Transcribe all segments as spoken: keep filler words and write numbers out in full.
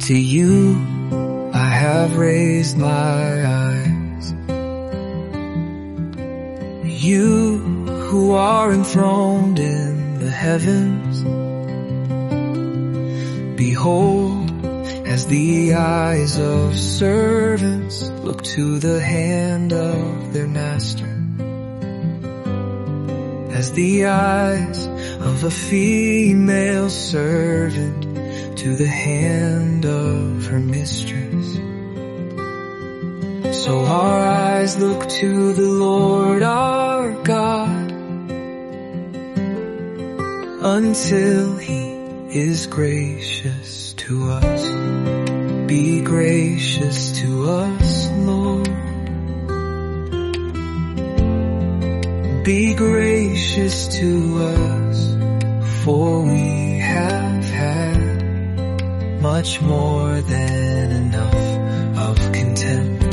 To you I have raised my eyes. You who are enthroned in the heavens, behold, as the eyes of servants look to the hand of their master, as the eyes of a female servant to the hand of her mistress, so our eyes look to the Lord our God, until He is gracious to us. Be gracious to us, Lord. Be gracious to us, for we have had much more than enough of contempt.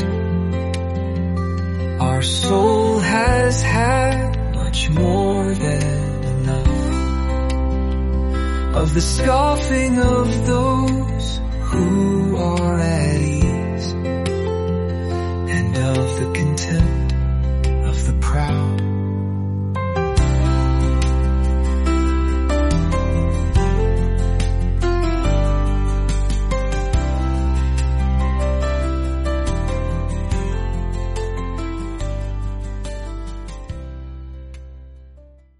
Our soul has had much more than enough of the scoffing of those who are at ease, and of the contempt